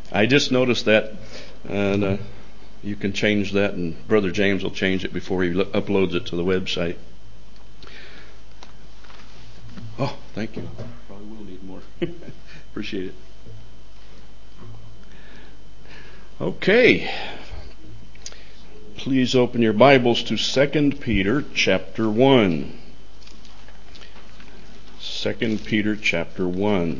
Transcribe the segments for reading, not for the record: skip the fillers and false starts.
I just noticed that, and you can change that, and Brother James will change it before he uploads it to the website. Oh, thank you. Probably will need more. Appreciate it. Okay. Please open your Bibles to 2 Peter chapter 1. 2 Peter chapter 1.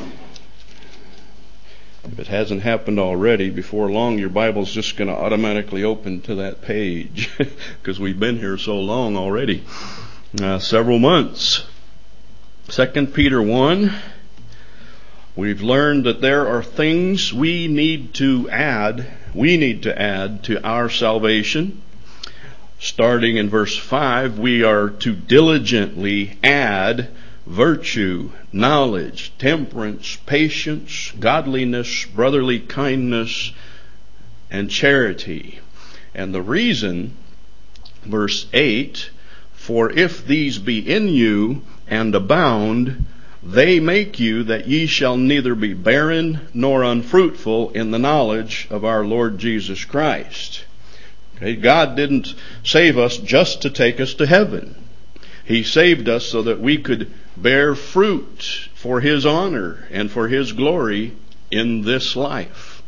If it hasn't happened already, before long your Bible's just going to automatically open to that page because we've been here so long already. Several months. 2 Peter 1. We've learned that there are things we need to add to our salvation. Starting in verse 5, we are to diligently add virtue, knowledge, temperance, patience, godliness, brotherly kindness, and charity. And the reason, verse 8, for if these be in you and abound, they make you that ye shall neither be barren nor unfruitful in the knowledge of our Lord Jesus Christ. Okay, God didn't save us just to take us to heaven. He saved us so that we could bear fruit for His honor and for His glory in this life.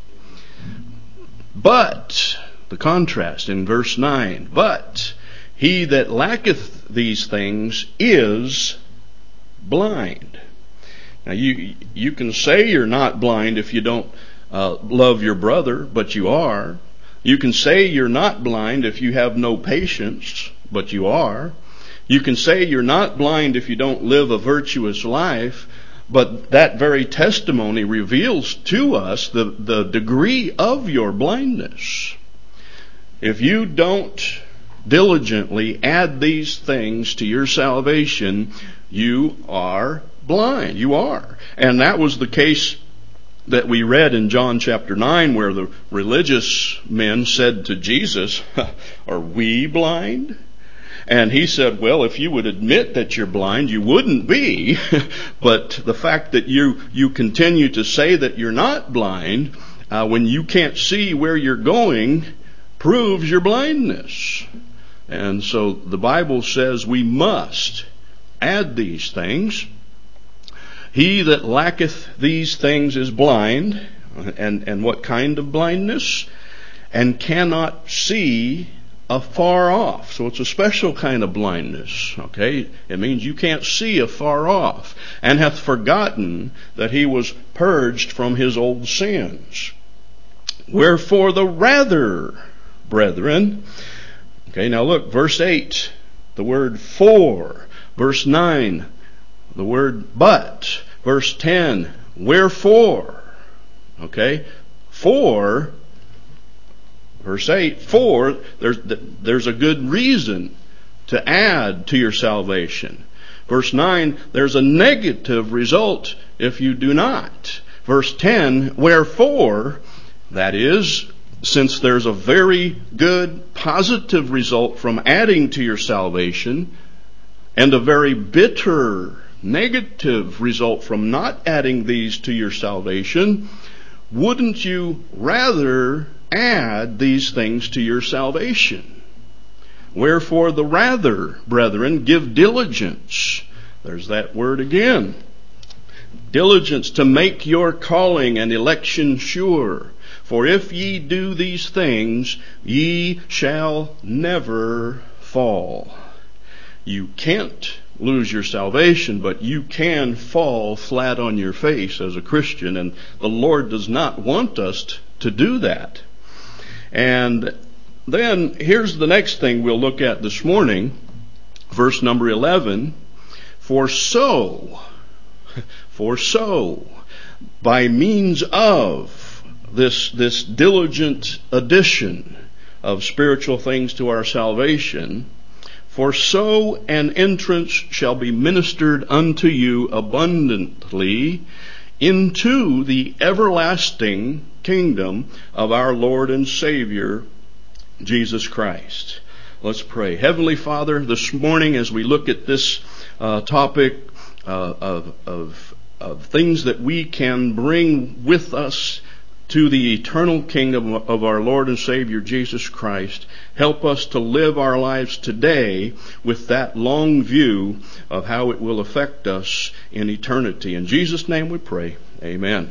But, the contrast in verse 9, but he that lacketh these things is blind. Now you can say you're not blind if you don't love your brother, but you are. You can say you're not blind if you have no patience, but you are. You can say you're not blind if you don't live a virtuous life, but that very testimony reveals to us the degree of your blindness. If you don't diligently add these things to your salvation, you are blind. You are. And that was the case that we read in John chapter 9, where the religious men said to Jesus, are we blind? And He said, well, if you would admit that you're blind, you wouldn't be. But the fact that you continue to say that you're not blind, when you can't see where you're going, proves your blindness. And so the Bible says we must add these things. He that lacketh these things is blind. And what kind of blindness? And cannot see afar off. So it's a special kind of blindness. Okay? It means you can't see afar off. And hath forgotten that he was purged from his old sins. Wherefore the rather, brethren. Okay, now look, verse 8, the word for. Verse 9, the word but. Verse 10, wherefore. Okay, for, verse 8, for, there's a good reason to add to your salvation. Verse 9, there's a negative result if you do not. Verse 10, wherefore, that is, since there's a very good positive result from adding to your salvation, and a very bitter negative result from not adding these to your salvation, wouldn't you rather add these things to your salvation? Wherefore the rather, brethren, give diligence. There's that word again. Diligence to make your calling and election sure. For if ye do these things, ye shall never fall. You can't lose your salvation, but you can fall flat on your face as a Christian, and the Lord does not want us to do that. And then here's the next thing we'll look at this morning, verse number 11. For so, by means of this diligent addition of spiritual things to our salvation, for so an entrance shall be ministered unto you abundantly into the everlasting kingdom of our Lord and Savior, Jesus Christ. Let's pray. Heavenly Father, this morning as we look at this topic of things that we can bring with us to the eternal kingdom of our Lord and Savior Jesus Christ. Help us to live our lives today with that long view of how it will affect us in eternity. In Jesus' name we pray. Amen.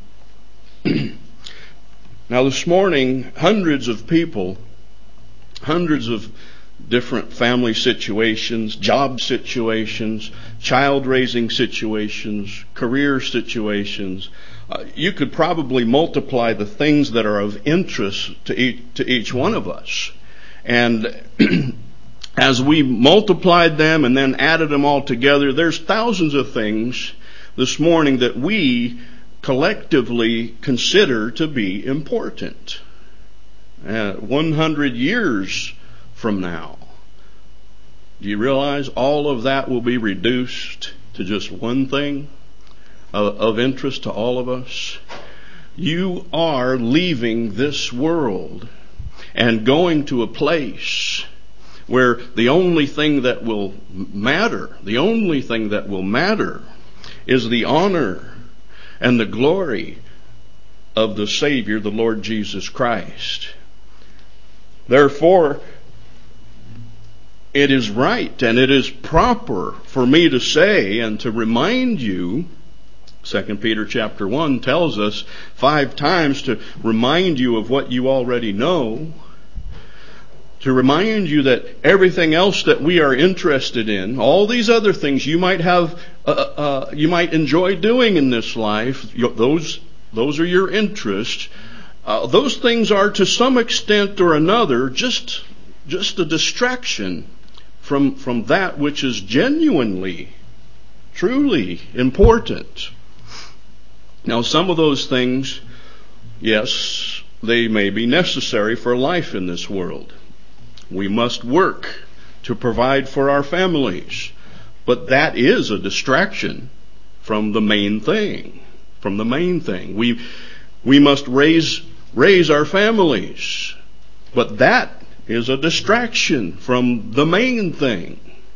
Now this morning, hundreds of people, hundreds of different family situations, job situations, child raising situations, career situations. You could probably multiply the things that are of interest to each one of us. And as we multiplied them and then added them all together, there's thousands of things this morning that we collectively consider to be important. 100 years from now, do you realize all of that will be reduced to just one thing of interest to all of us? You are leaving this world and going to a place where the only thing that will matter is the honor and the glory of the Savior, the Lord Jesus Christ. Therefore, it is right and it is proper for me to say and to remind you, 2 Peter chapter 1 tells us 5 times to remind you of what you already know, to remind you that everything else that we are interested in, all these other things you might have, you might enjoy doing in this life, those are your interests. Those things are to some extent or another just a distraction from that which is genuinely, truly important. Now, some of those things, yes, they may be necessary for life in this world. We must work to provide for our families, but that is a distraction from the main thing. We must raise our families, but that is a distraction from the main thing.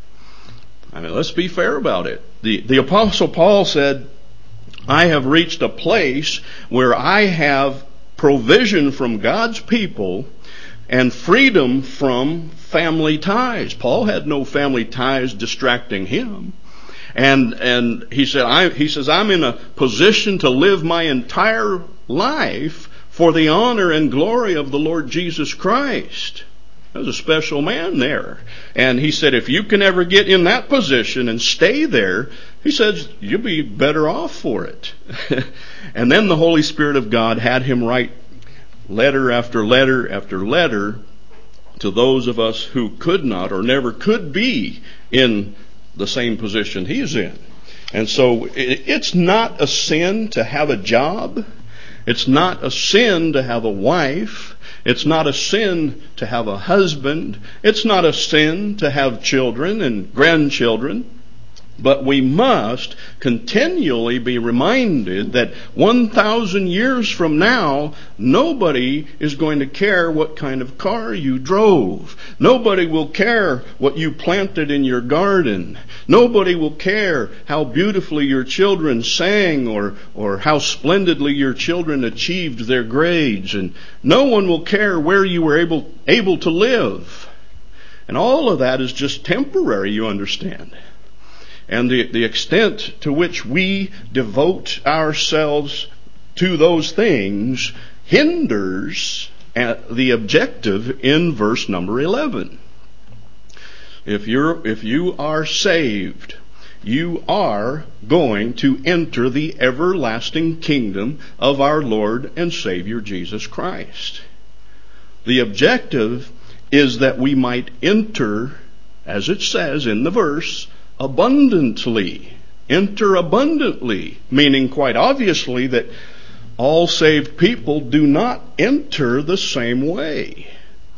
I mean, let's be fair about it. The Apostle Paul said, I have reached a place where I have provision from God's people and freedom from family ties. Paul had no family ties distracting him. And he says, I'm in a position to live my entire life for the honor and glory of the Lord Jesus Christ. There's a special man there. And he said, if you can ever get in that position and stay there, he says, you'll be better off for it. And then the Holy Spirit of God had him write letter after letter after letter to those of us who could not or never could be in the same position he's in. And so it's not a sin to have a job. It's not a sin to have a wife. It's not a sin to have a husband. It's not a sin to have children and grandchildren. But we must continually be reminded that 1,000 years from now, nobody is going to care what kind of car you drove. Nobody will care what you planted in your garden. Nobody will care how beautifully your children sang or how splendidly your children achieved their grades. And no one will care where you were able to live. And all of that is just temporary, you understand. And the extent to which we devote ourselves to those things hinders the objective in verse number 11. If you are saved, you are going to enter the everlasting kingdom of our Lord and Savior Jesus Christ. The objective is that we might enter, as it says in the verse, abundantly. Enter abundantly, meaning quite obviously that all saved people do not enter the same way.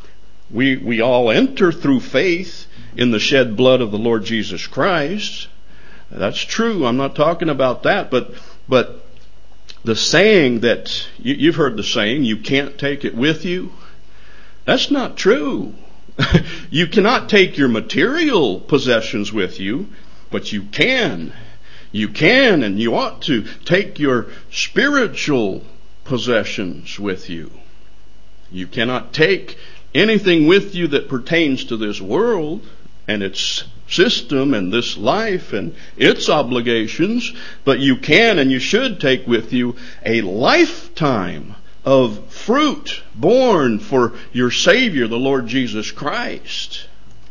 We all enter through faith in the shed blood of the Lord Jesus Christ. That's true. I'm not talking about that, but the saying that you've heard the saying, you can't take it with you. That's not true. You cannot take your material possessions with you, but you can. You can and you ought to take your spiritual possessions with you. You cannot take anything with you that pertains to this world and its system and this life and its obligations, but you can and you should take with you a lifetime of fruit born for your Savior, the Lord Jesus Christ.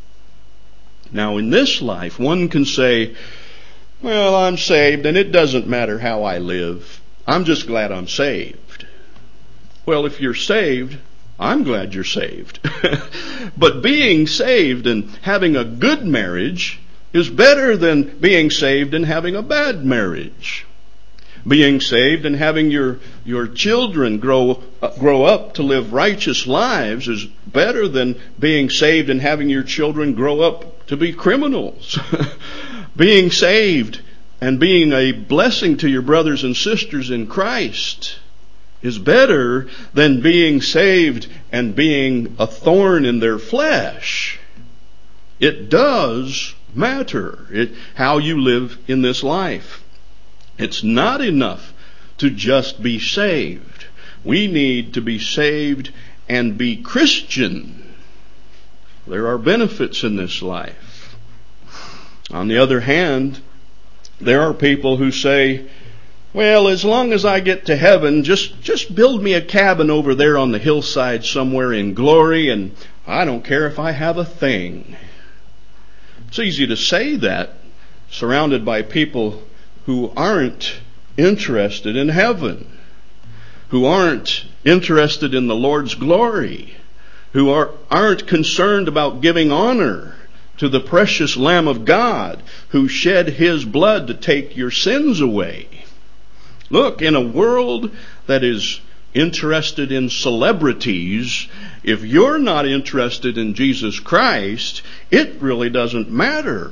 Now, in this life, one can say, well, I'm saved and it doesn't matter how I live. I'm just glad I'm saved. Well, if you're saved, I'm glad you're saved. But being saved and having a good marriage is better than being saved and having a bad marriage. Being saved and having your children grow up to live righteous lives is better than being saved and having your children grow up to be criminals. Being saved and being a blessing to your brothers and sisters in Christ is better than being saved and being a thorn in their flesh. It does matter how you live in this life. It's not enough to just be saved. We need to be saved and be Christian. There are benefits in this life. On the other hand, there are people who say, well, as long as I get to heaven, just build me a cabin over there on the hillside somewhere in glory, and I don't care if I have a thing. It's easy to say that, surrounded by people who aren't interested in heaven, who aren't interested in the Lord's glory, who aren't concerned about giving honor to the precious Lamb of God who shed His blood to take your sins away. Look, in a world that is interested in celebrities, if you're not interested in Jesus Christ, it really doesn't matter.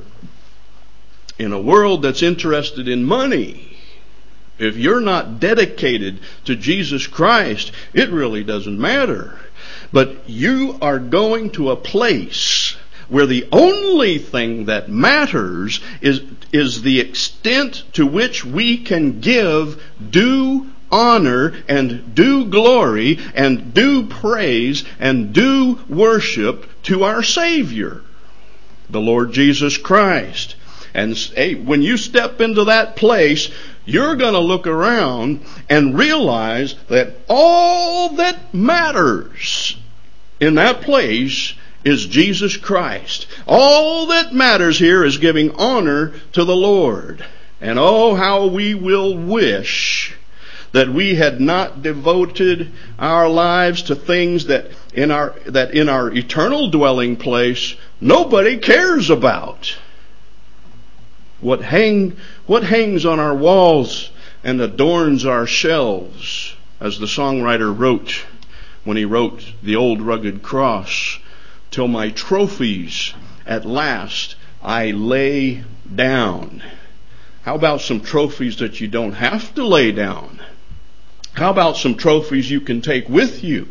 In a world that's interested in money, if you're not dedicated to Jesus Christ, it really doesn't matter. But you are going to a place where the only thing that matters is the extent to which we can give due honor and due glory and due praise and due worship to our Savior, the Lord Jesus Christ. And when you step into that place, you're going to look around and realize that all that matters in that place is Jesus Christ. All that matters here is giving honor to the Lord. And oh, how we will wish that we had not devoted our lives to things that in our eternal dwelling place nobody cares about. What hangs on our walls and adorns our shelves, as the songwriter wrote when he wrote The Old Rugged Cross, till my trophies at last I lay down. How about some trophies that you don't have to lay down? How about some trophies you can take with you?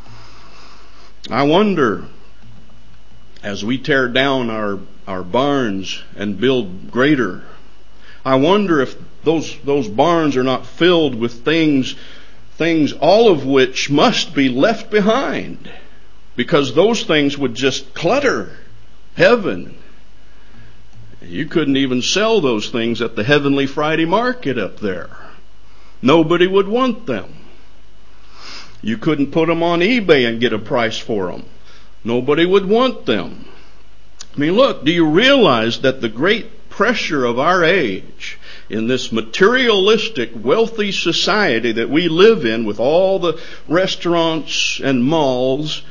I wonder, as we tear down our barns and build greater, I wonder if those barns are not filled with things all of which must be left behind, because those things would just clutter heaven. You couldn't even sell those things at the Heavenly Friday market up there. Nobody would want them. You couldn't put them on eBay and get a price for them. Nobody would want them. I mean, look, do you realize that the great pressure of our age in this materialistic, wealthy society that we live in, with all the restaurants and malls,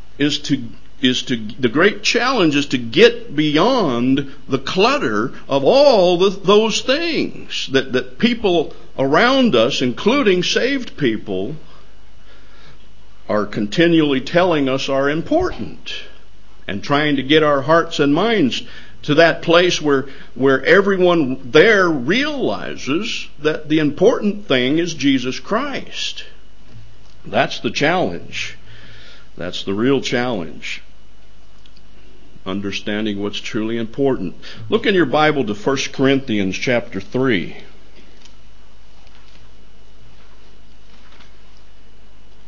the great challenge is to get beyond the clutter of all those things that people around us, including saved people, are continually telling us are important, and trying to get our hearts and minds to that place where everyone there realizes that the important thing is Jesus Christ. That's the challenge. That's the real challenge. Understanding what's truly important. Look in your Bible to 1 Corinthians chapter 3.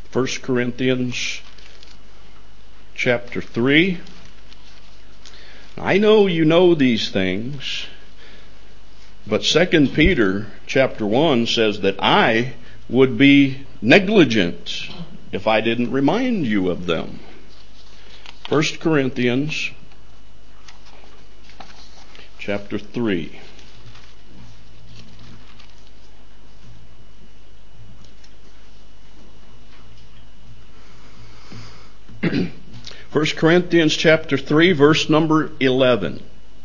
1 Corinthians chapter 3. I know you know these things, but 2 Peter chapter 1 says that I would be negligent if I didn't remind you of them. 1 Corinthians chapter 3. First Corinthians chapter 3, verse number 11.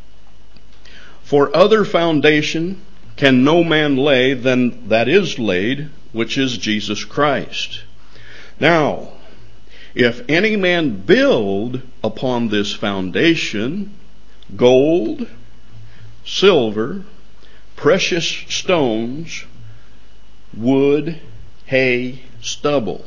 For other foundation can no man lay than that is laid, which is Jesus Christ. Now, if any man build upon this foundation gold, silver, precious stones, wood, hay, stubble.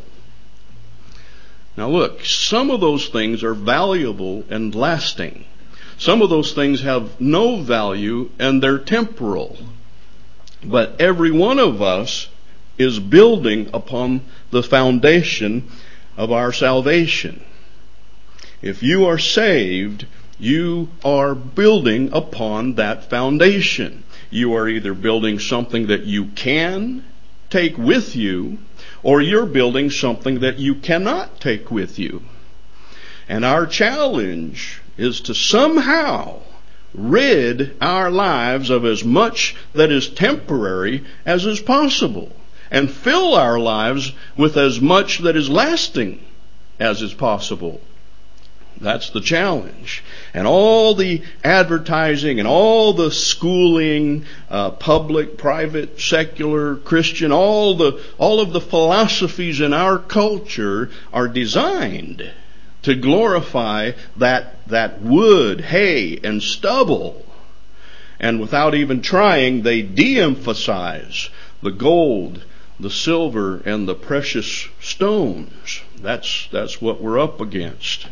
Now look, some of those things are valuable and lasting. Some of those things have no value and they're temporal. But every one of us is building upon the foundation of our salvation. If you are saved, you are building upon that foundation. You are either building something that you can take with you, or you're building something that you cannot take with you. And our challenge is to somehow rid our lives of as much that is temporary as is possible, and fill our lives with as much that is lasting as is possible. That's the challenge. And all the advertising and all the schooling, public, private, secular, Christian, all of the philosophies in our culture are designed to glorify that wood, hay, and stubble. And without even trying, they de-emphasize the gold, the silver, and the precious stones. That's what we're up against.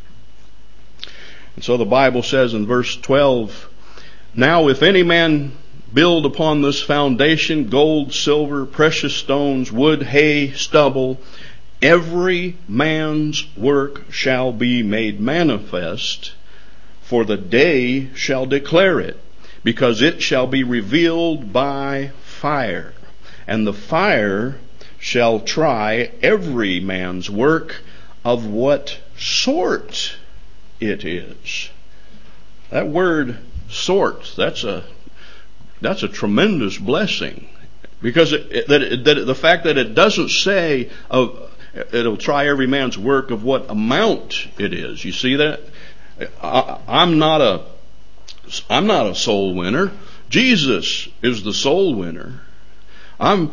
And so the Bible says in verse 12, now if any man build upon this foundation gold, silver, precious stones, wood, hay, stubble, every man's work shall be made manifest, for the day shall declare it, because it shall be revealed by fire. And the fire shall try every man's work of what sort it is. That word sort, that's a tremendous blessing, because the fact that it doesn't say it'll try every man's work of what amount it is. You see that? I'm not a soul winner. Jesus is the soul winner. I'm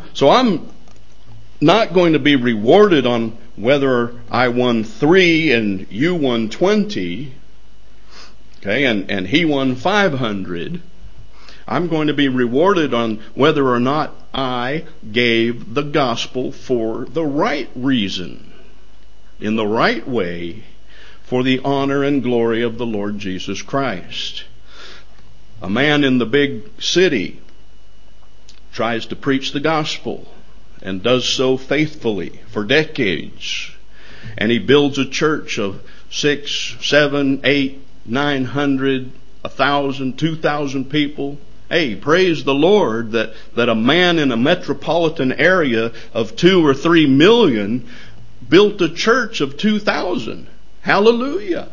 not going to be rewarded on whether I won 3 and you won 20, okay, and he won 500. I'm going to be rewarded on whether or not I gave the gospel for the right reason, in the right way, for the honor and glory of the Lord Jesus Christ. A man in the big city tries to preach the gospel and does so faithfully for decades. And he builds a church of 6, 7, 8, 900, 1,000, 2,000 people. Hey, praise the Lord that a man in a metropolitan area of 2 or 3 million built a church of 2,000. Hallelujah.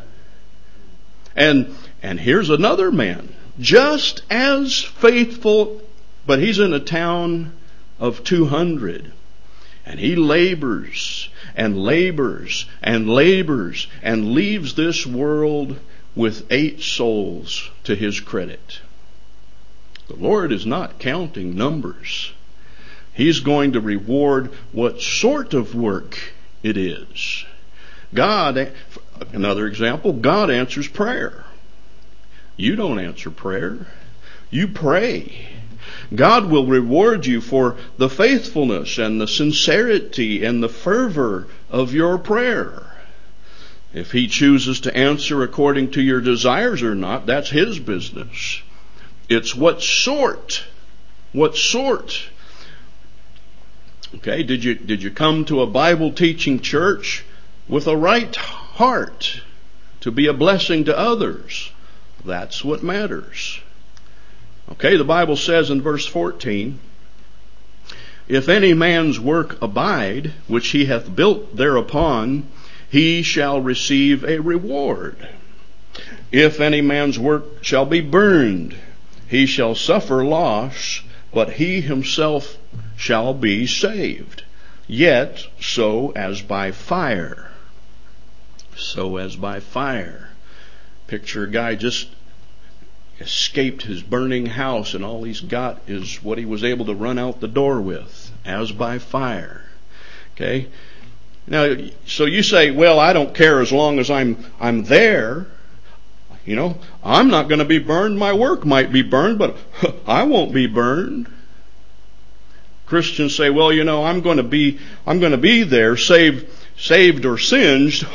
And here's another man, just as faithful, but he's in a town of 200. And he labors and labors and labors and leaves this world with 8 souls to his credit. The Lord is not counting numbers. He's going to reward what sort of work it is. God, another example, God answers prayer. You don't answer prayer. You pray. God will reward you for the faithfulness and the sincerity and the fervor of your prayer. If He chooses to answer according to your desires or not, that's His business. It's what sort. Okay, did you come to a Bible teaching church with a right heart to be a blessing to others? That's what matters. Okay, the Bible says in verse 14, if any man's work abide, which he hath built thereupon, he shall receive a reward. If any man's work shall be burned, he shall suffer loss, but he himself shall be saved, yet so as by fire. So as by fire. Picture a guy just escaped his burning house, and all he's got is what he was able to run out the door with, as by fire. Okay? Now, so you say, well, I don't care as long as I'm there. You know, I'm not going to be burned. My work might be burned, but I won't be burned. Christians say, well, you know, I'm going to be there, saved or singed.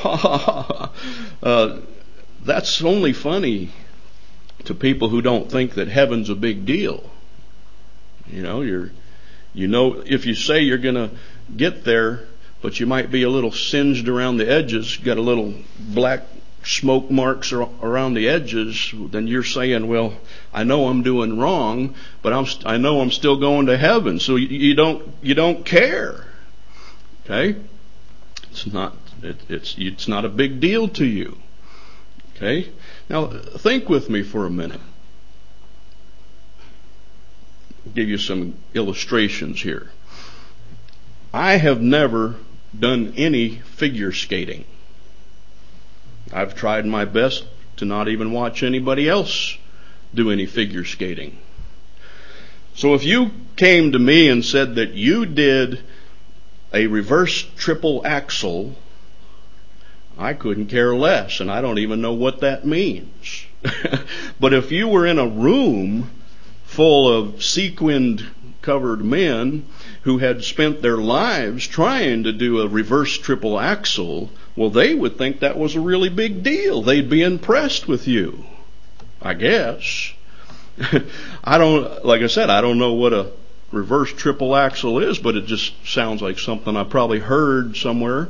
That's only funny to people who don't think that heaven's a big deal. You know, if you say you're going to get there, but you might be a little singed around the edges, got a little black smoke marks around the edges, then you're saying, well, I know I'm doing wrong, but I know I'm still going to heaven. So you don't care. Okay? It's not a big deal to you. Okay? Now, think with me for a minute. I'll give you some illustrations here. I have never done any figure skating. I've tried my best to not even watch anybody else do any figure skating. So if you came to me and said that you did a reverse triple axel, I couldn't care less, and I don't even know what that means. But if you were in a room full of sequined covered men who had spent their lives trying to do a reverse triple axel, well, they would think that was a really big deal. They'd be impressed with you, I guess. Like I said, I don't know what a reverse triple axel is, but it just sounds like something I probably heard somewhere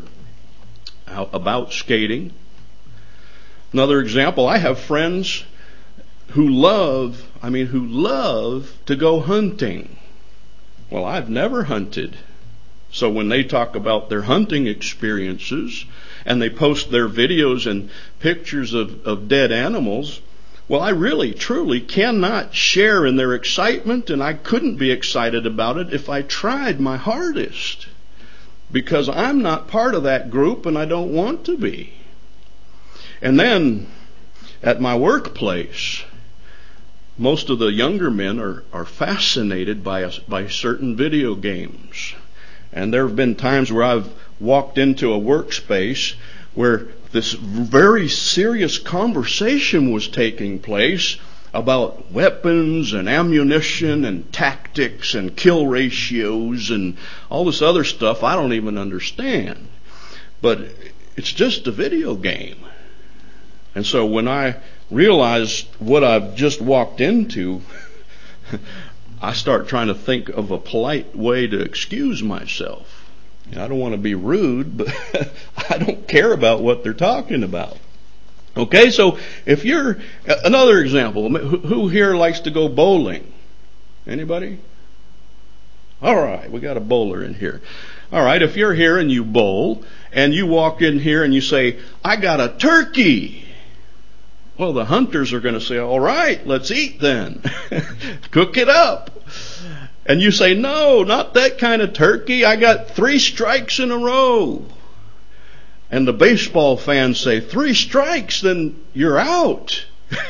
about skating. Another example, I have friends who love to go hunting. Well, I've never hunted. So when they talk about their hunting experiences and they post their videos and pictures of dead animals, well, I really, truly cannot share in their excitement, and I couldn't be excited about it if I tried my hardest, because I'm not part of that group and I don't want to be. And then at my workplace, most of the younger men are fascinated by certain video games. And there have been times where I've walked into a workspace where this very serious conversation was taking place about weapons and ammunition and tactics and kill ratios and all this other stuff I don't even understand. But it's just a video game. And so when I realize what I've just walked into, I start trying to think of a polite way to excuse myself. I don't want to be rude, but I don't care about what they're talking about. Okay, so if you're, another example, who here likes to go bowling? Anybody? All right, we got a bowler in here. All right, if you're here and you bowl, and you walk in here and you say, I got a turkey. Well, the hunters are going to say, all right, let's eat then. Cook it up. And you say, no, not that kind of turkey. I got 3 strikes in a row. And the baseball fans say, 3 strikes, then you're out.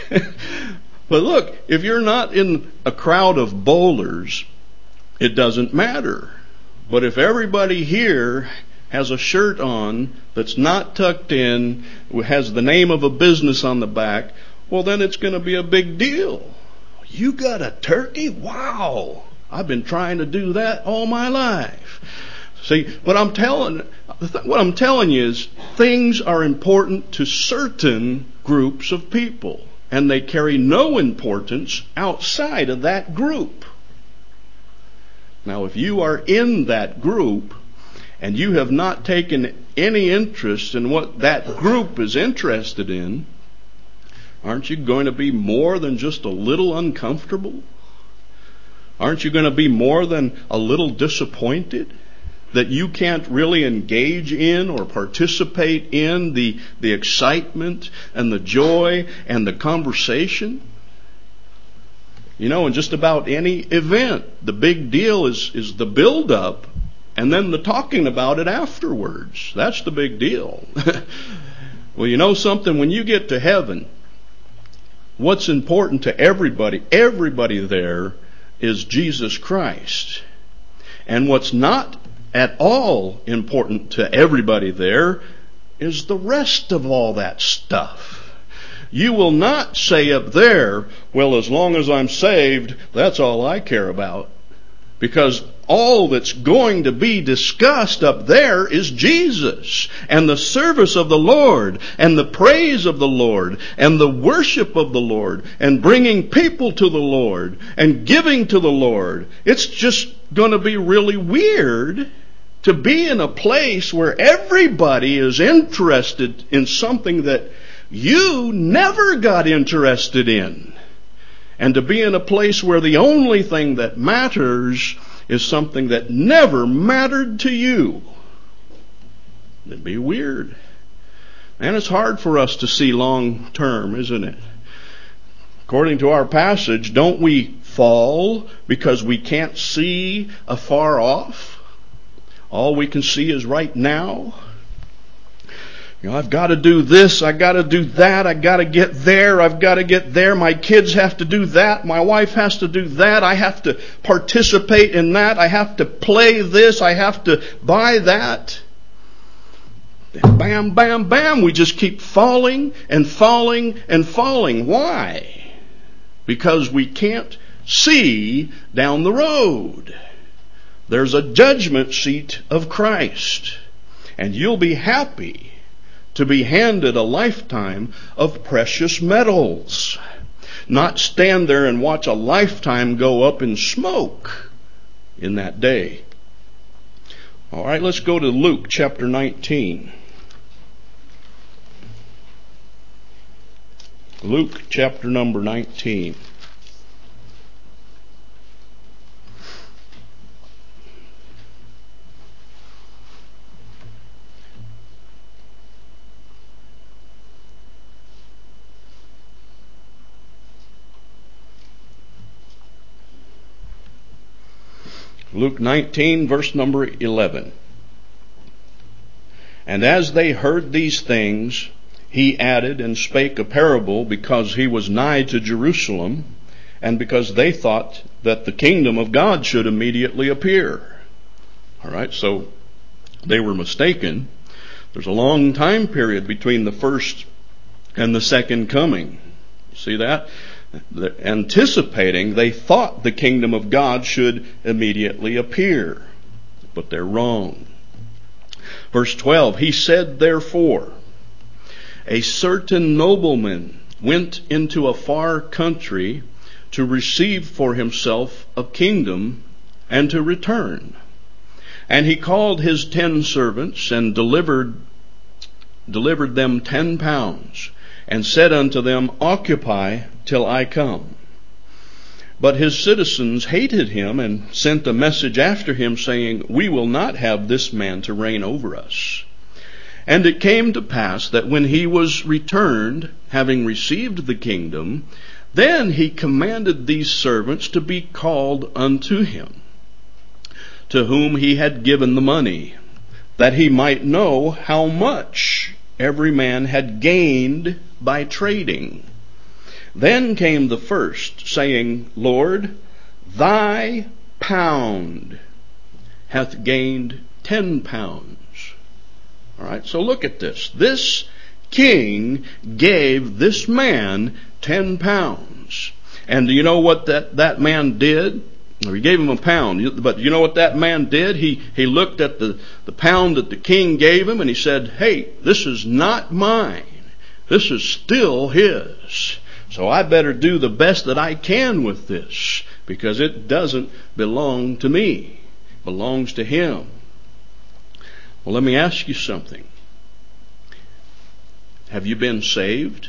But look, if you're not in a crowd of bowlers, it doesn't matter. But if everybody here has a shirt on that's not tucked in, has the name of a business on the back, well, then it's going to be a big deal. You got a turkey? Wow. I've been trying to do that all my life. See, what I'm telling you is things are important to certain groups of people, and they carry no importance outside of that group. Now, if you are in that group and you have not taken any interest in what that group is interested in, aren't you going to be more than just a little uncomfortable? Aren't you going to be more than a little disappointed that you can't really engage in or participate in the excitement and the joy and the conversation? You know, in just about any event, the big deal is the build-up and then the talking about it afterwards. That's the big deal. Well, you know something? When you get to heaven, what's important to everybody there is Jesus Christ. And what's not at all important to everybody there is the rest of all that stuff. You will not say up there, well, as long as I'm saved, that's all I care about. Because all that's going to be discussed up there is Jesus and the service of the Lord and the praise of the Lord and the worship of the Lord and bringing people to the Lord and giving to the Lord. It's just going to be really weird to be in a place where everybody is interested in something that you never got interested in. And to be in a place where the only thing that matters is something that never mattered to you. It'd be weird. And it's hard for us to see long term, isn't it? According to our passage, don't we fall because we can't see afar off? All we can see is right now. You know, I've got to do this, I've got to do that, I've got to get there, I've got to get there, my kids have to do that, my wife has to do that, I have to participate in that, I have to play this, I have to buy that. And bam, bam, bam, we just keep falling and falling and falling. Why? Because we can't see down the road. There's a judgment seat of Christ, and you'll be happy to be handed a lifetime of precious metals. Not stand there and watch a lifetime go up in smoke in that day. All right, let's go to Luke chapter 19. Luke chapter number 19. Luke 19, verse number 11. And as they heard these things, he added and spake a parable, because he was nigh to Jerusalem, and because they thought that the kingdom of God should immediately appear. All right, so they were mistaken. There's a long time period between the first and the second coming. See that? Anticipating, they thought the kingdom of God should immediately appear. But they're wrong. Verse 12, he said, therefore, a certain nobleman went into a far country to receive for himself a kingdom and to return. And he called his 10 servants and delivered them 10 pounds and said unto them, occupy till I come. But his citizens hated him and sent a message after him, saying, we will not have this man to reign over us. And it came to pass that when he was returned, having received the kingdom, then he commanded these servants to be called unto him, to whom he had given the money, that he might know how much every man had gained by trading. Then came the first, saying, Lord, thy pound hath gained 10 pounds. All right, so look at this. This king gave this man 10 pounds. And do you know what that man did? Or he gave him a pound. But you know what that man did? He looked at the pound that the king gave him and he said, hey, this is not mine. This is still his. So I better do the best that I can with this, because it doesn't belong to me. It belongs to Him. Well, let me ask you something. Have you been saved?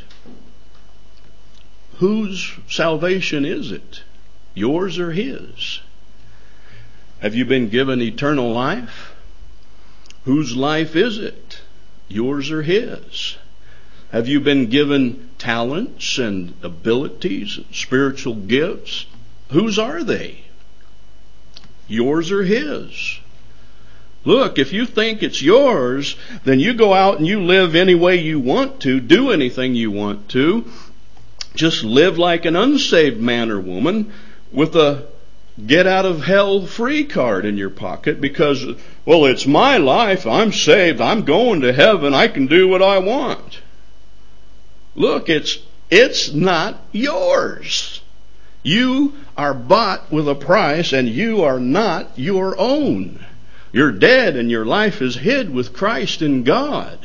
Whose salvation is it? Yours or His? Have you been given eternal life? Whose life is it? Yours or His? Have you been given talents and abilities and spiritual gifts? Whose are they? Yours or His? Look, if you think it's yours, then you go out and you live any way you want to, do anything you want to. Just live like an unsaved man or woman with a get out of hell free card in your pocket because, well, it's my life. I'm saved. I'm going to heaven. I can do what I want. Look, it's not yours. You are bought with a price and you are not your own. You're dead and your life is hid with Christ in God.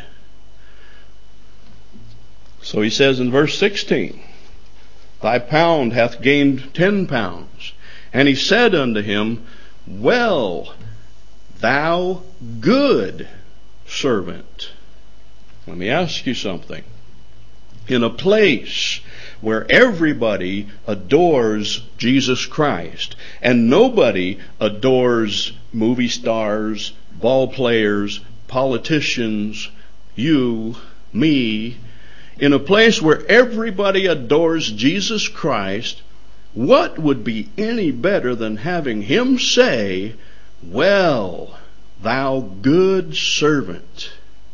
So he says in verse 16, thy pound hath gained 10 pounds. And he said unto him, well, thou good servant. Let me ask you something. In a place where everybody adores Jesus Christ and nobody adores movie stars, ball players, politicians, you, me, in a place where everybody adores Jesus Christ, what would be any better than having Him say, well, thou good servant.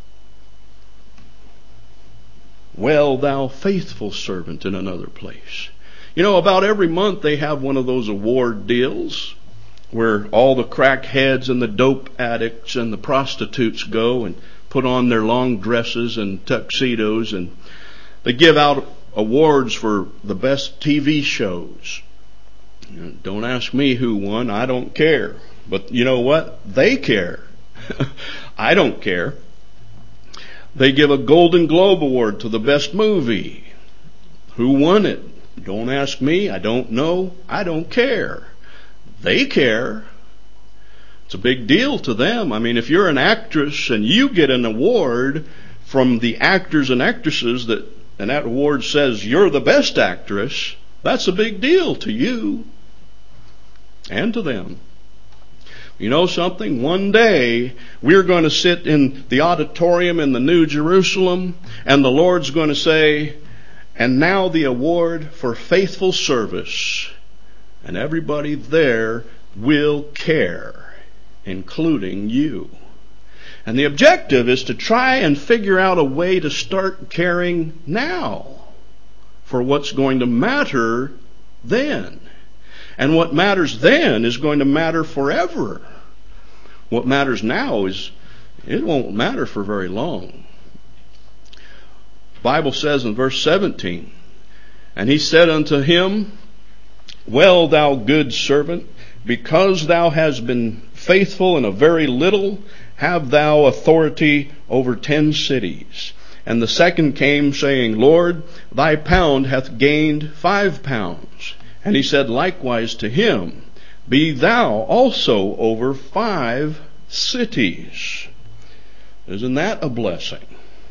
Well, thou faithful servant in another place. You know, about every month they have one of those award deals where all the crackheads and the dope addicts and the prostitutes go and put on their long dresses and tuxedos, and they give out awards for the best TV shows. Don't ask me who won. I don't care. But you know what? They care. I don't care. They give a Golden Globe Award to the best movie. Who won it? Don't ask me. I don't know. I don't care. They care. It's a big deal to them. I mean, if you're an actress and you get an award from the actors and actresses and that award says you're the best actress, that's a big deal to you and to them. You know something? One day we're going to sit in the auditorium in the New Jerusalem and the Lord's going to say, and now the award for faithful service. And everybody there will care, including you. And the objective is to try and figure out a way to start caring now for what's going to matter then. And what matters then is going to matter forever. What matters now it won't matter for very long. The Bible says in verse 17, and he said unto him, well, thou good servant, because thou hast been faithful in a very little, have thou authority over 10 cities. And the second came, saying, Lord, thy pound hath gained 5 pounds. And he said likewise to him, be thou also over 5 cities. Isn't that a blessing?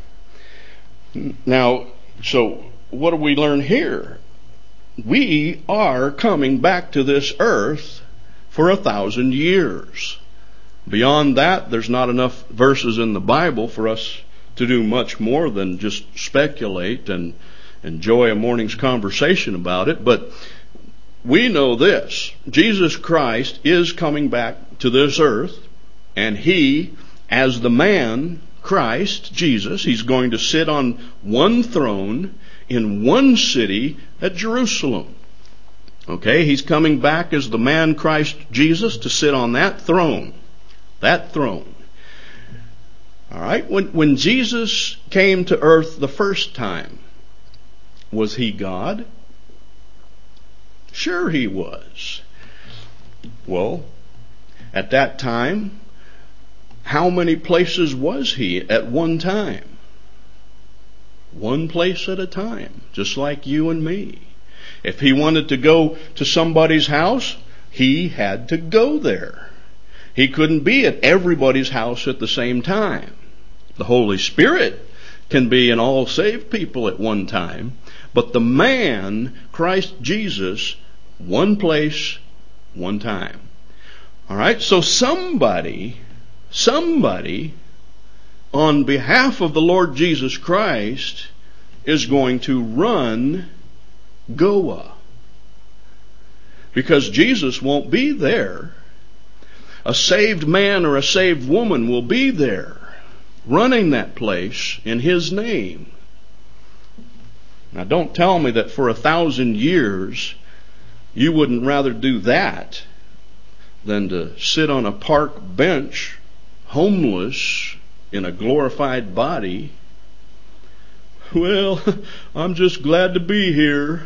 Now, so what do we learn here? We are coming back to this earth for 1,000 years. Beyond that, there's not enough verses in the Bible for us to do much more than just speculate and enjoy a morning's conversation about it. But we know this. Jesus Christ is coming back to this earth, and He, as the man, Christ, Jesus, He's going to sit on one throne in one city at Jerusalem. Okay, He's coming back as the man, Christ Jesus, to sit on that throne. That throne. All right, when Jesus came to earth the first time, was He God? Sure He was. Well, at that time, how many places was He at one time? One place at a time, just like you and me. If he wanted to go to somebody's house, he had to go there. He couldn't be at everybody's house at the same time. The Holy Spirit can be in all saved people at one time, but the man, Christ Jesus, one place, one time. All right, so somebody, on behalf of the Lord Jesus Christ, is going to run Goa. Because Jesus won't be there. A saved man or a saved woman will be there, running that place in His name. Now don't tell me that for 1,000 years you wouldn't rather do that than to sit on a park bench, homeless, in a glorified body. Well, I'm just glad to be here.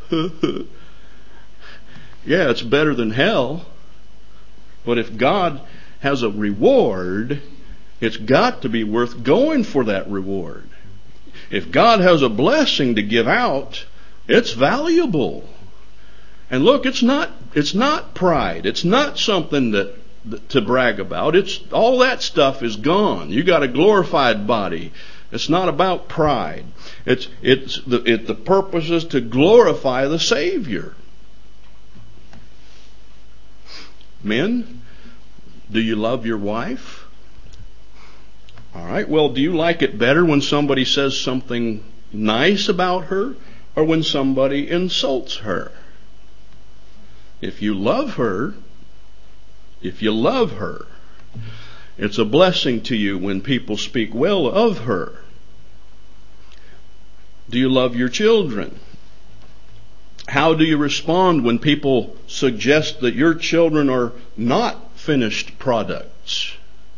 Yeah, it's better than hell. But if God has a reward, it's got to be worth going for that reward. If God has a blessing to give out, it's valuable. And look, it's not pride. It's not something to brag about. It's all that stuff is gone. You got a glorified body. It's not about pride. The purpose is to glorify the Savior. Men, do you love your wife? All right. Well, do you like it better when somebody says something nice about her or when somebody insults her? If you love her, it's a blessing to you when people speak well of her. Do you love your children? How do you respond when people suggest that your children are not finished products?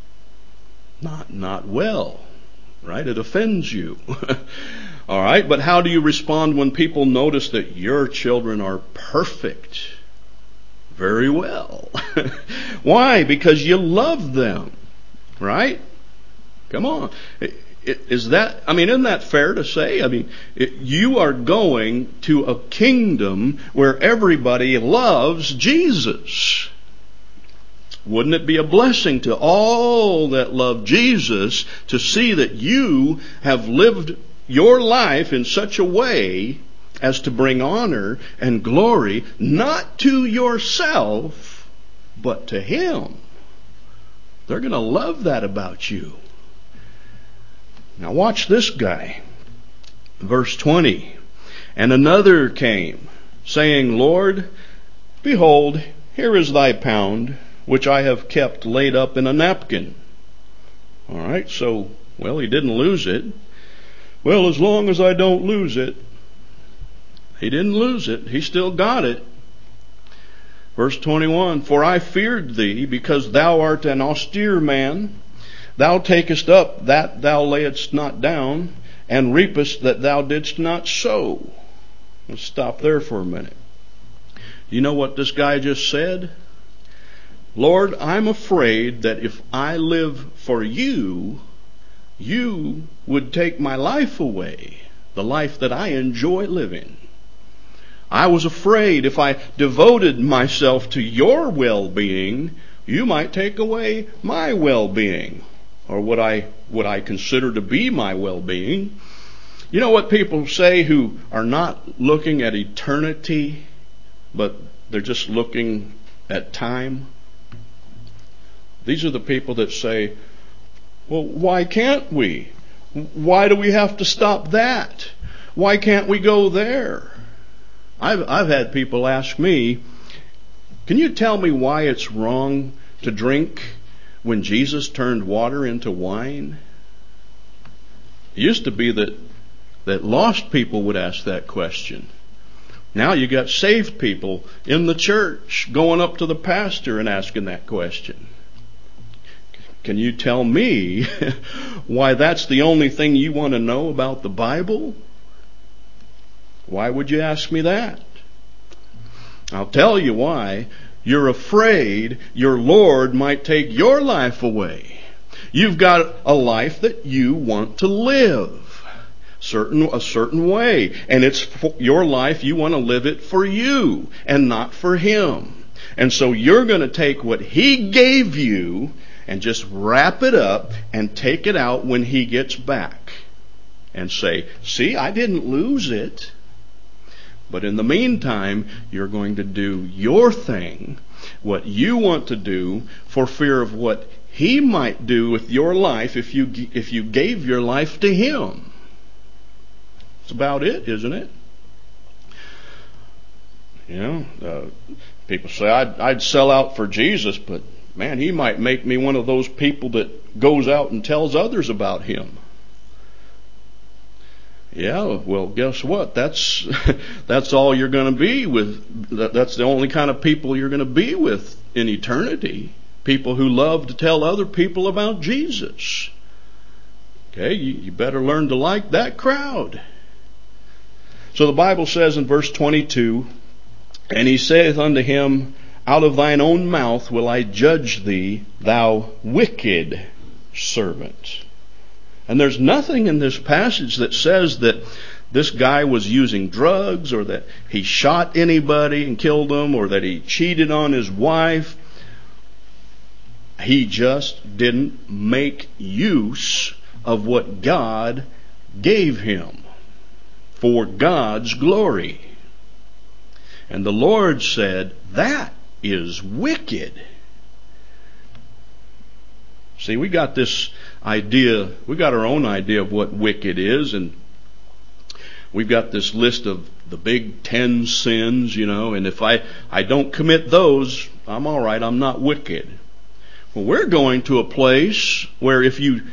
Not well, right? It offends you. All right, but how do you respond when people notice that your children are perfect? Very well. Why? Because you love them, right? Come on. Isn't that fair to say? You are going to a kingdom where everybody loves Jesus. Wouldn't it be a blessing to all that love Jesus to see that you have lived your life in such a way as to bring honor and glory not to yourself, but to Him? They're going to love that about you. Now watch this guy. Verse 20. And another came, saying, Lord, behold, here is thy pound, which I have kept laid up in a napkin. All right, so, he didn't lose it. Well, as long as I don't lose it. He didn't lose it. He still got it. Verse 21, For I feared thee, because thou art an austere man. Thou takest up that thou layedst not down, and reapest that thou didst not sow. Let's stop there for a minute. You know what this guy just said? Lord, I'm afraid that if I live for you, you would take my life away, the life that I enjoy living. I was afraid if I devoted myself to your well-being, you might take away my well-being, or what I consider to be my well-being. You know what people say who are not looking at eternity, but they're just looking at time? These are the people that say, well, why can't we? Why do we have to stop that? Why can't we go there? I've had people ask me, can you tell me why it's wrong to drink when Jesus turned water into wine? It used to be that lost people would ask that question. Now you got saved people in the church going up to the pastor and asking that question. Can you tell me why that's the only thing you want to know about the Bible? Why would you ask me that? I'll tell you why. You're afraid your Lord might take your life away. You've got a life that you want to live. a certain way. And it's for your life, you want to live it for you and not for him. And so you're going to take what he gave you and just wrap it up and take it out when he gets back. And say, see, I didn't lose it. But in the meantime, you're going to do your thing, what you want to do, for fear of what he might do with your life if you gave your life to him. That's about it, isn't it? You know, people say, I'd sell out for Jesus, but man, he might make me one of those people that goes out and tells others about him. Yeah, well, guess what? That's all you're going to be with. That's the only kind of people you're going to be with in eternity. People who love to tell other people about Jesus. Okay, you better learn to like that crowd. So the Bible says in verse 22, and he saith unto him, out of thine own mouth will I judge thee, thou wicked servant. And there's nothing in this passage that says that this guy was using drugs or that he shot anybody and killed them or that he cheated on his wife. He just didn't make use of what God gave him for God's glory. And the Lord said, that is wicked. See, we got this idea, we got our own idea of what wicked is, and we've got this list of the big 10 sins, you know, and if I don't commit those, I'm all right, I'm not wicked. Well, we're going to a place where if you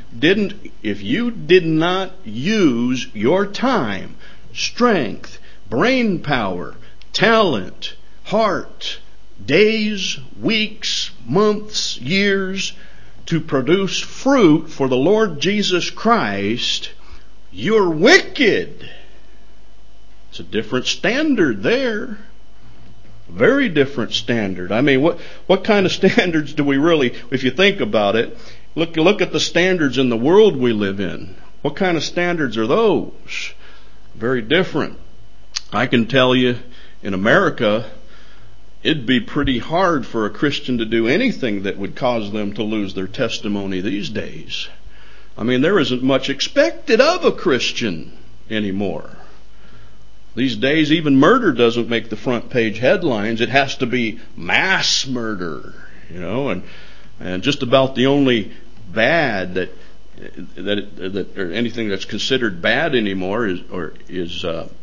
did not use your time, strength, brain power, talent, heart, days, weeks, months, years, to produce fruit for the Lord Jesus Christ, you're wicked. It's a different standard there. Very different standard. I mean, what kind of standards do we really, if you think about it, look at the standards in the world we live in. What kind of standards are those? Very different. I can tell you, in America, it'd be pretty hard for a Christian to do anything that would cause them to lose their testimony these days. I mean, there isn't much expected of a Christian anymore. These days, even murder doesn't make the front page headlines. It has to be mass murder, you know, and just about the only bad that or anything that's considered bad anymore is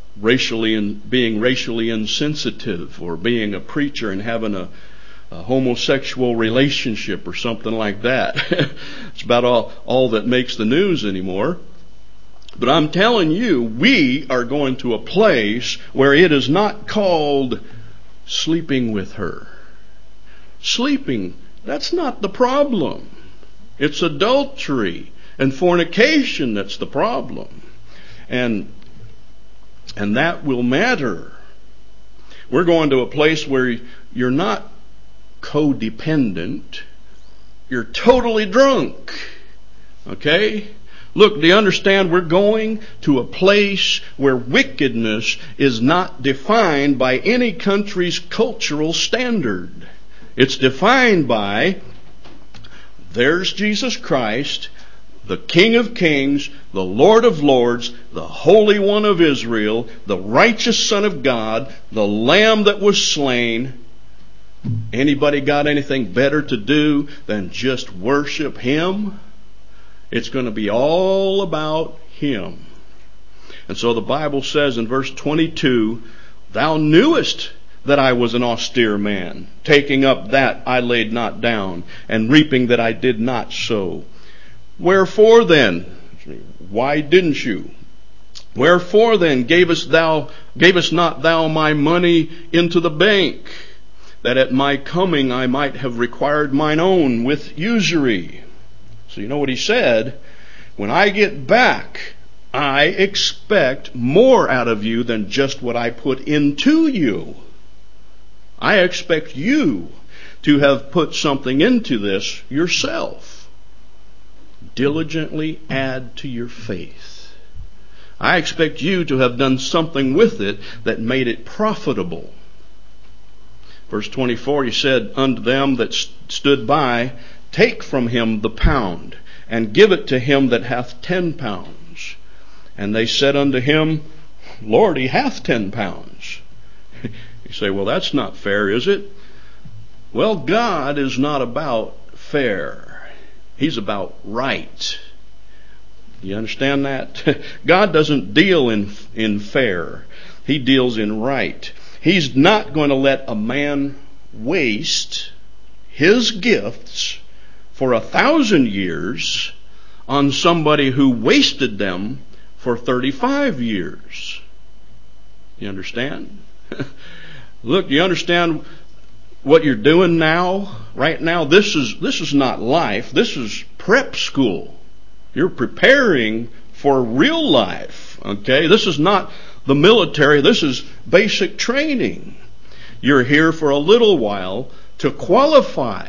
being racially insensitive, or being a preacher and having a homosexual relationship or something like that. It's about all that makes the news anymore. But I'm telling you, we are going to a place where it is not called sleeping with her. Sleeping, that's not the problem. It's adultery and fornication that's the problem. And that will matter. We're going to a place where you're not codependent. You're totally drunk. Okay? Look, do you understand? We're going to a place where wickedness is not defined by any country's cultural standard. It's defined by, there's Jesus Christ, the King of Kings, the Lord of Lords, the Holy One of Israel, the righteous Son of God, the Lamb that was slain. Anybody got anything better to do than just worship Him? It's going to be all about Him. And so the Bible says in verse 22, thou knewest that I was an austere man, taking up that I laid not down, and reaping that I did not sow. Wherefore then, why didn't you? Wherefore then gavest not thou my money into the bank, that at my coming I might have required mine own with usury? So you know what he said? When I get back, I expect more out of you than just what I put into you. I expect you to have put something into this yourself. Diligently add to your faith. I expect you to have done something with it that made it profitable. Verse 24, he said unto them that stood by, take from him the pound, and give it to him that hath 10 pounds. And they said unto him, Lord, he hath 10 pounds. You say, well, that's not fair, is it? Well, God is not about fair. He's about right. You understand that? God doesn't deal in fair. He deals in right. He's not going to let a man waste his gifts for 1,000 years on somebody who wasted them for 35 years. You understand? Look, you understand what you're doing now? Right now, this is not life. This is prep school. You're preparing for real life. Okay? This is not the military. This is basic training. You're here for a little while to qualify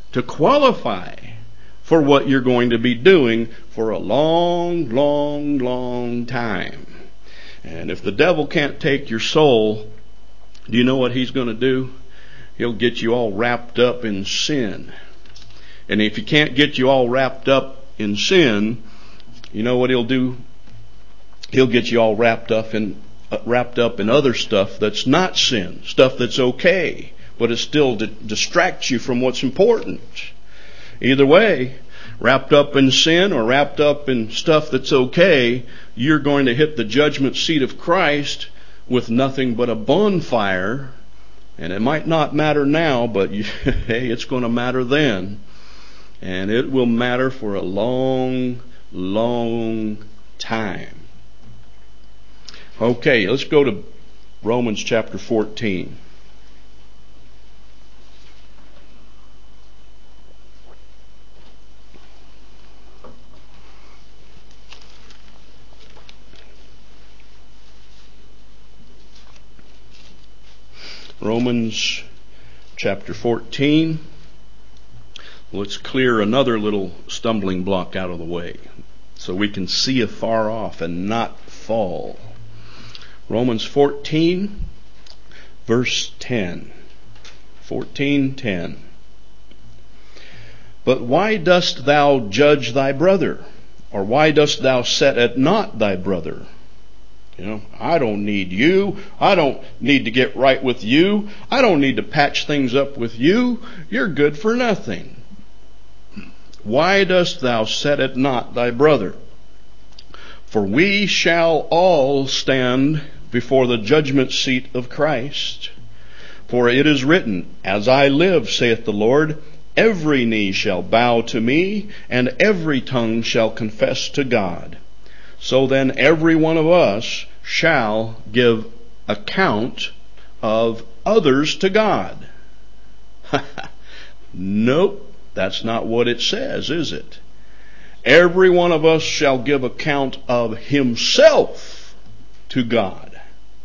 for what you're going to be doing for a long, long, long time. And if the devil can't take your soul, do you know what he's going to do? He'll get you all wrapped up in sin. And if he can't get you all wrapped up in sin, you know what he'll do? He'll get you all wrapped up in other stuff that's not sin, stuff that's okay, but it still distracts you from what's important. Either way, wrapped up in sin or wrapped up in stuff that's okay, you're going to hit the judgment seat of Christ with nothing but a bonfire. And it might not matter now, but hey, it's going to matter then. And it will matter for a long, long time. Okay, let's go to Romans chapter 14. Romans chapter 14. Let's clear another little stumbling block out of the way so we can see afar off and not fall. Romans 14, verse 10. 14:10. But why dost thou judge thy brother? Or why dost thou set at naught thy brother? I don't need you. I don't need to get right with you. I don't need to patch things up with you. You're good for nothing. Why dost thou set at naught thy brother? For we shall all stand before the judgment seat of Christ. For it is written, As I live, saith the Lord, every knee shall bow to me, and every tongue shall confess to God. So then every one of us shall give account of others to God. Nope, that's not what it says, is it? Every one of us shall give account of himself to God.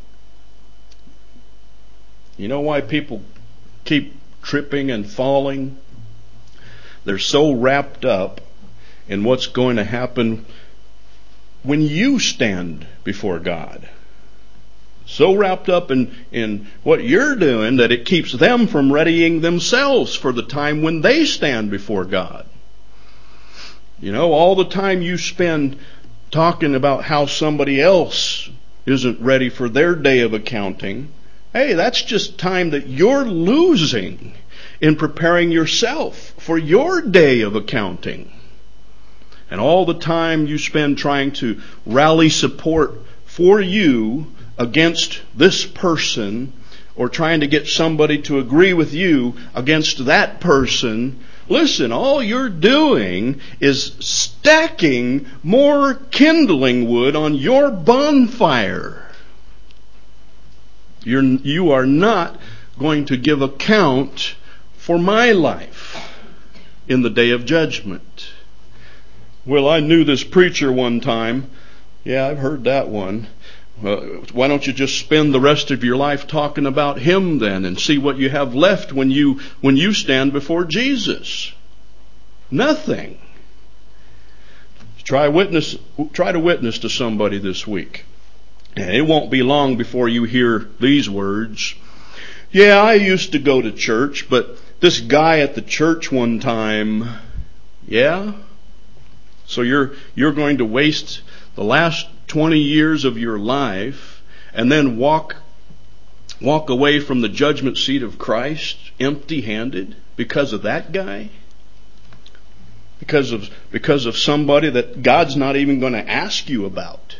You know why people keep tripping and falling? They're so wrapped up in what's going to happen when you stand before God. So wrapped up in what you're doing that it keeps them from readying themselves for the time when they stand before God. All the time you spend talking about how somebody else isn't ready for their day of accounting, hey, that's just time that you're losing in preparing yourself for your day of accounting. And all the time you spend trying to rally support for you against this person, or trying to get somebody to agree with you against that person, listen, all you're doing is stacking more kindling wood on your bonfire. You are not going to give account for my life in the day of judgment. Well, I knew this preacher one time. Yeah, I've heard that one. Why don't you just spend the rest of your life talking about him then, and see what you have left when you stand before Jesus? Nothing. Try to witness to somebody this week. And it won't be long before you hear these words. Yeah, I used to go to church, but this guy at the church one time, yeah? So you're going to waste the last 20 years of your life and then walk away from the judgment seat of Christ empty-handed because of that guy? Because of somebody that God's not even going to ask you about.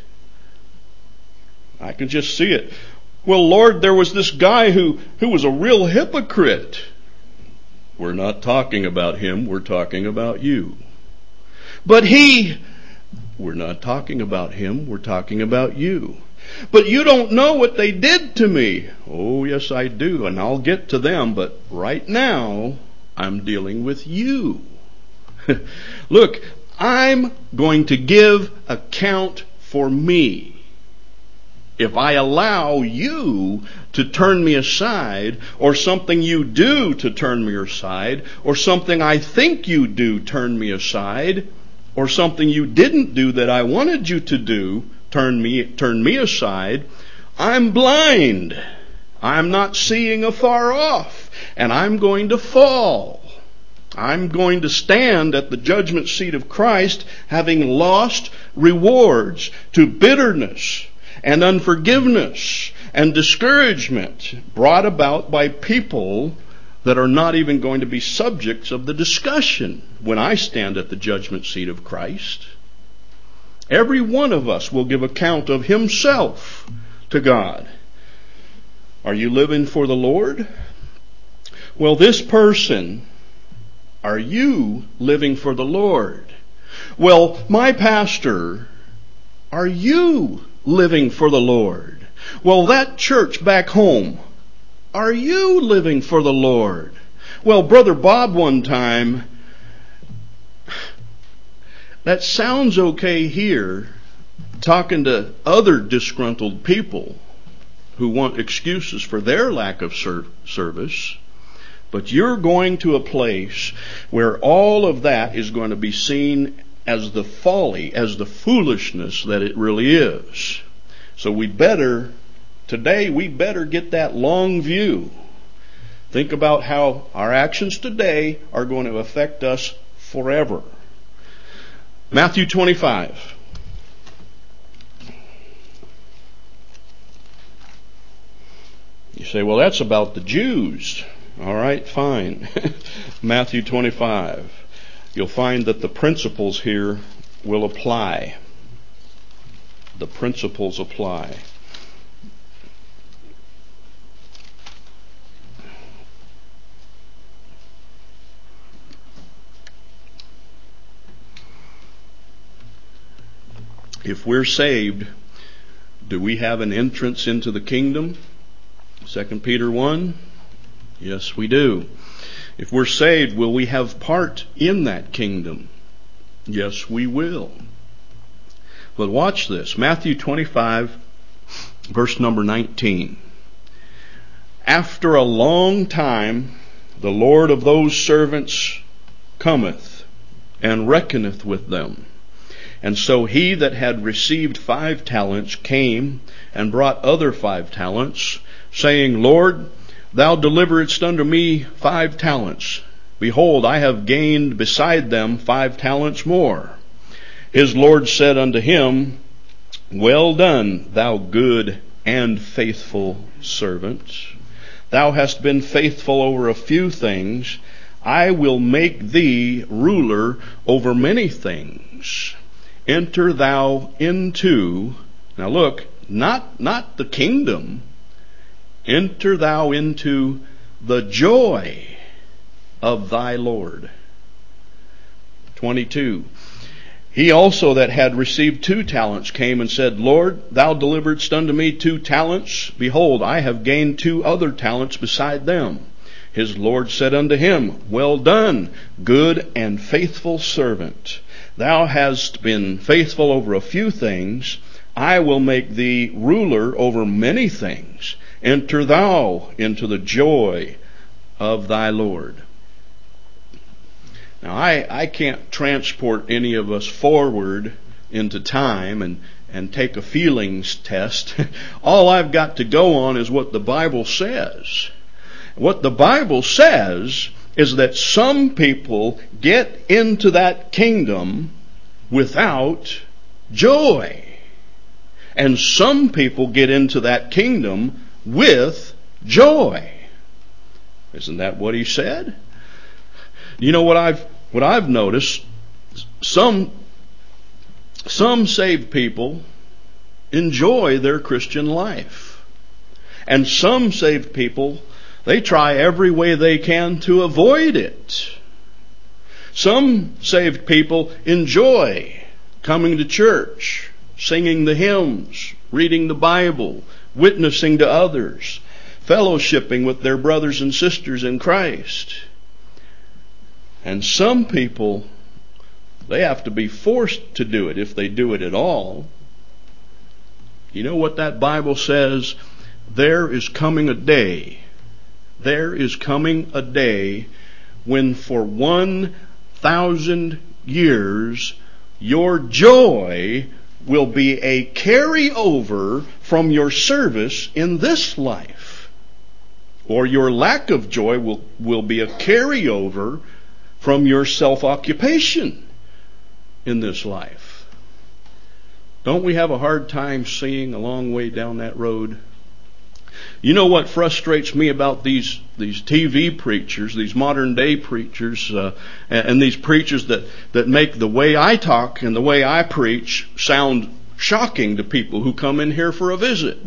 I can just see it. Well, Lord, there was this guy who was a real hypocrite. We're not talking about him, we're talking about you. But we're not talking about him, we're talking about you. But you don't know what they did to me. Oh, yes, I do, and I'll get to them, but right now, I'm dealing with you. Look, I'm going to give account for me. If I allow you to turn me aside, or something you do to turn me aside, or something I think you do turn me aside, or something you didn't do that I wanted you to do turn me aside, I'm blind. I'm not seeing afar off, and I'm going to fall. I'm going to stand at the judgment seat of Christ having lost rewards to bitterness and unforgiveness and discouragement brought about by people that are not even going to be subjects of the discussion when I stand at the judgment seat of Christ. Every one of us will give account of himself to God. Are you living for the Lord? Well, this person, are you living for the Lord? Well, my pastor, are you living for the Lord? Well, that church back home, are you living for the Lord? Well, Brother Bob one time, that sounds okay here, talking to other disgruntled people who want excuses for their lack of service. But you're going to a place where all of that is going to be seen as the folly, as the foolishness that it really is. So today we better get that long view. Think about how our actions today are going to affect us forever. Matthew 25. You say, well, that's about the Jews. All right, fine. Matthew 25. You'll find that the principles here will apply. The principles apply. If we're saved, do we have an entrance into the kingdom? 2 Peter 1. Yes, we do. If we're saved, will we have part in that kingdom? Yes, we will. But watch this. Matthew 25, verse number 19. After a long time, the Lord of those servants cometh and reckoneth with them. And so he that had received 5 talents came and brought other 5 talents, saying, Lord, thou deliveredst unto me 5 talents. Behold, I have gained beside them 5 talents more. His Lord said unto him, Well done, thou good and faithful servant. Thou hast been faithful over a few things. I will make thee ruler over many things. Enter thou into, now look, not the kingdom. Enter thou into the joy of thy Lord. 22. He also that had received 2 talents came and said, Lord, thou deliveredst unto me 2 talents. Behold, I have gained 2 other talents beside them. His Lord said unto him, Well done, good and faithful servant. Thou hast been faithful over a few things. I will make thee ruler over many things. Enter thou into the joy of thy Lord. Now, I can't transport any of us forward into time and take a feelings test. All I've got to go on is what the Bible says. What the Bible says is that some people get into that kingdom without joy. And some people get into that kingdom with joy. Isn't that what he said? You know what I've noticed? Some saved people enjoy their Christian life. And some saved people, they try every way they can to avoid it. Some saved people enjoy coming to church, singing the hymns, reading the Bible, witnessing to others, fellowshipping with their brothers and sisters in Christ. And some people, they have to be forced to do it if they do it at all. You know what that Bible says? There is coming a day when for 1,000 years your joy will be a carryover from your service in this life. Or your lack of joy will be a carryover from your self-occupation in this life. Don't we have a hard time seeing a long way down that road? You know what frustrates me about these TV preachers, these modern day preachers, and these preachers that make the way I talk and the way I preach sound shocking to people who come in here for a visit.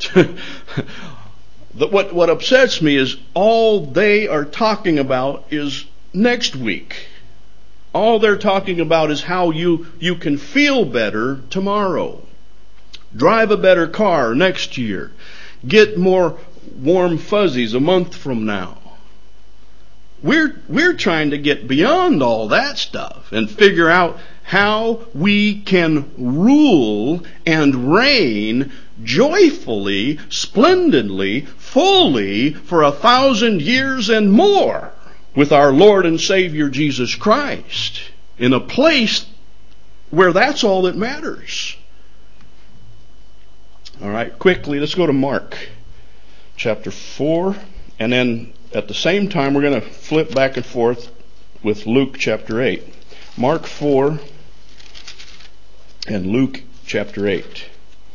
What upsets me is all they are talking about is next week. All they're talking about is how you can feel better tomorrow. Drive a better car next year. Get more warm fuzzies a month from now. We're trying to get beyond all that stuff and figure out how we can rule and reign joyfully, splendidly, fully for 1,000 years and more with our Lord and Savior Jesus Christ in a place where that's all that matters. All right, quickly, let's go to Mark chapter 4, and then at the same time we're going to flip back and forth with Luke chapter 8. Mark 4 and Luke chapter 8.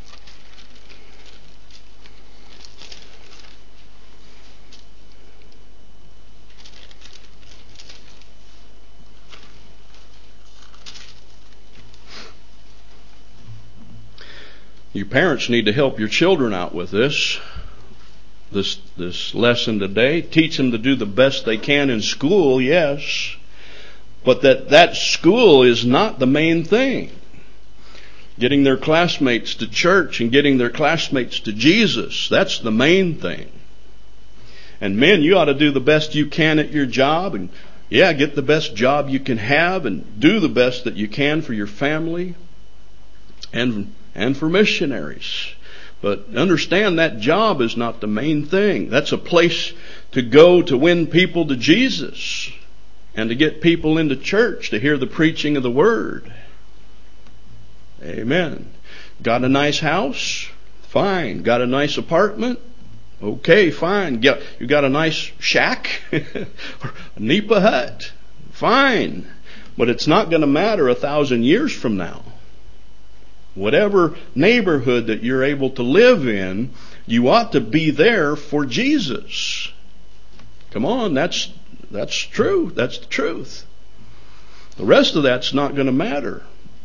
You parents need to help your children out with this lesson today. Teach them to do the best they can in school, yes. But that school is not the main thing. Getting their classmates to church and getting their classmates to Jesus, that's the main thing. And men, you ought to do the best you can at your job, and get the best job you can have and do the best that you can for your family and for missionaries. But understand that job is not the main thing. That's a place to go to win people to Jesus and to get people into church to hear the preaching of the Word. Amen. Got a nice house? Fine. Got a nice apartment? Okay, fine. You got a nice shack? Or a nipa hut? Fine. But it's not going to matter 1,000 years from now. Whatever neighborhood that you're able to live in, you ought to be there for Jesus. Come on, that's true. That's the truth. The rest of that's not going to matter.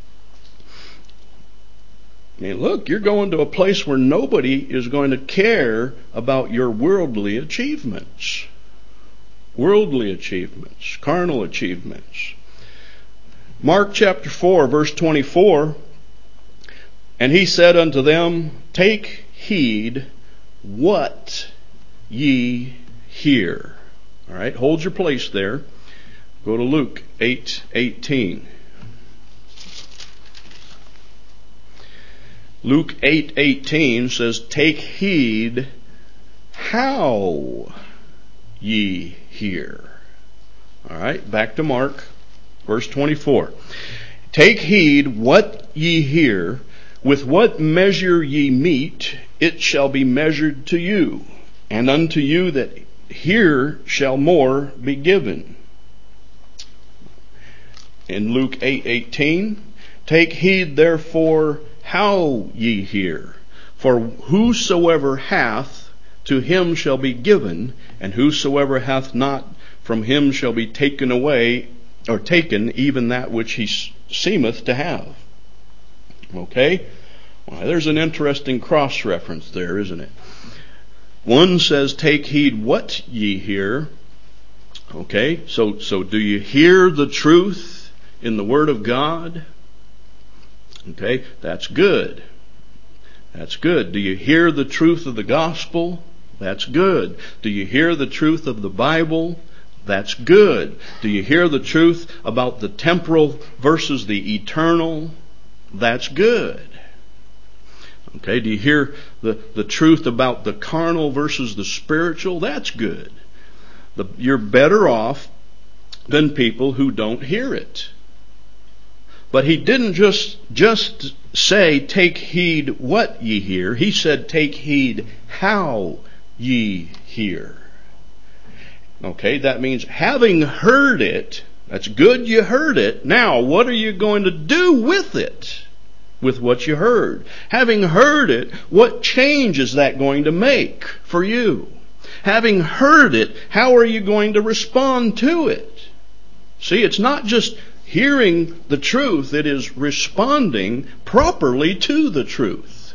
I mean, look, you're going to a place where nobody is going to care about your worldly achievements. Worldly achievements, carnal achievements. Mark chapter 4, verse 24. And he said unto them, take heed what ye hear. All right, hold your place there. Go to Luke 8:18. Luke 8:18 says, take heed how ye hear. All right, back to Mark. Verse 24. Take heed what ye hear. With what measure ye meet, it shall be measured to you. And unto you that hear shall more be given. In Luke 8:18, take heed therefore how ye hear. For whosoever hath, to him shall be given, and whosoever hath not, from him shall be taken away, or taken even that which he seemeth to have. Okay? Well, there's an interesting cross-reference there, isn't it? One says, take heed what ye hear. Okay? So do you hear the truth in the Word of God? Okay? That's good. That's good. Do you hear the truth of the gospel? That's good. Do you hear the truth of the Bible? That's good. Do you hear the truth about the temporal versus the eternal? That's good. Okay, do you hear the truth about the carnal versus the spiritual? That's good. You're better off than people who don't hear it. But he didn't just say, take heed what ye hear. He said, take heed how ye hear. Okay, that means having heard it, that's good you heard it. Now, what are you going to do with it? With what you heard. Having heard it, what change is that going to make for you? Having heard it, how are you going to respond to it? See, it's not just hearing the truth, it is responding properly to the truth.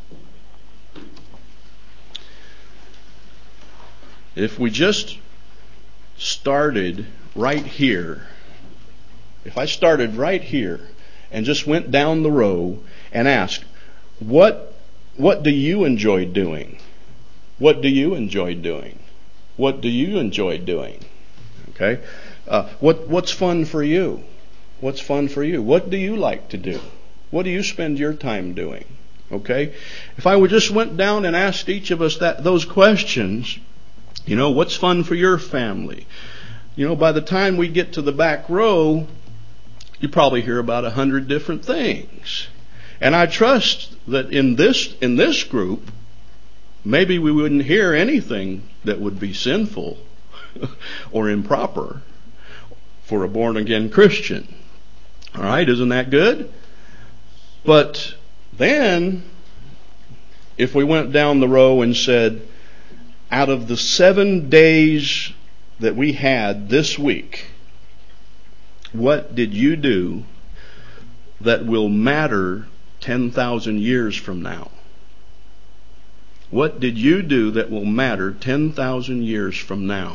If we just started right here, if I started right here and just went down the row and asked, what do you enjoy doing? What do you enjoy doing? What do you enjoy doing? Okay? What's fun for you? What's fun for you? What do you like to do? What do you spend your time doing? Okay? If I just went down and asked each of us those questions, what's fun for your family? By the time we get to the back row, you probably hear about 100 different things. And I trust that in this group, maybe we wouldn't hear anything that would be sinful or improper for a born-again Christian. All right, isn't that good? But then, if we went down the row and said, out of the 7 days that we had this week, what did you do that will matter 10,000 years from now? What did you do that will matter 10,000 years from now?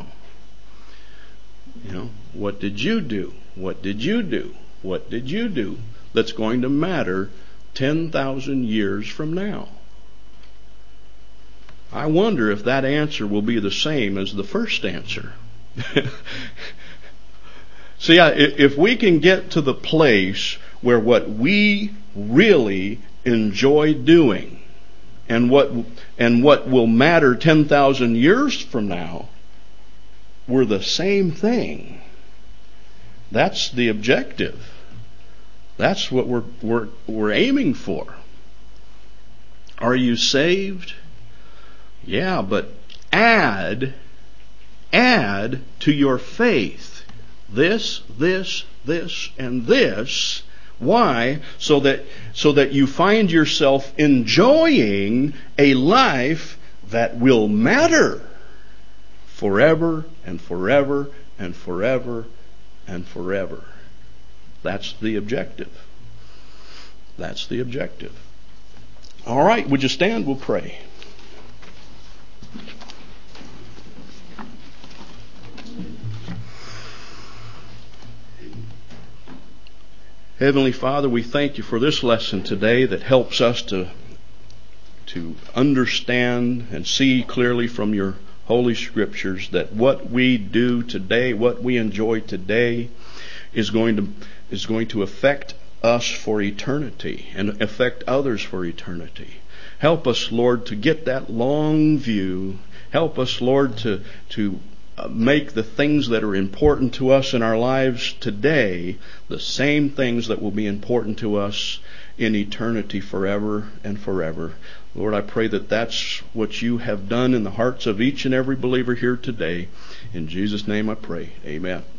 What did you do? What did you do? What did you do that's going to matter 10,000 years from now? I wonder if that answer will be the same as the first answer. See, if we can get to the place where what we really enjoy doing and what will matter 10,000 years from now were the same thing, that's the objective. That's what we're aiming for. Are you saved? Yeah, but add to your faith this, and this. Why? So that you find yourself enjoying a life that will matter forever and forever and forever and forever. That's the objective. That's the objective. All right, would you stand? We'll pray. Heavenly Father, we thank you for this lesson today that helps us to understand and see clearly from your Holy Scriptures that what we do today, what we enjoy today, is going to affect us for eternity and affect others for eternity. Help us, Lord, to get that long view. Help us, Lord, to make the things that are important to us in our lives today the same things that will be important to us in eternity forever and forever. Lord, I pray that that's what you have done in the hearts of each and every believer here today. In Jesus' name I pray. Amen.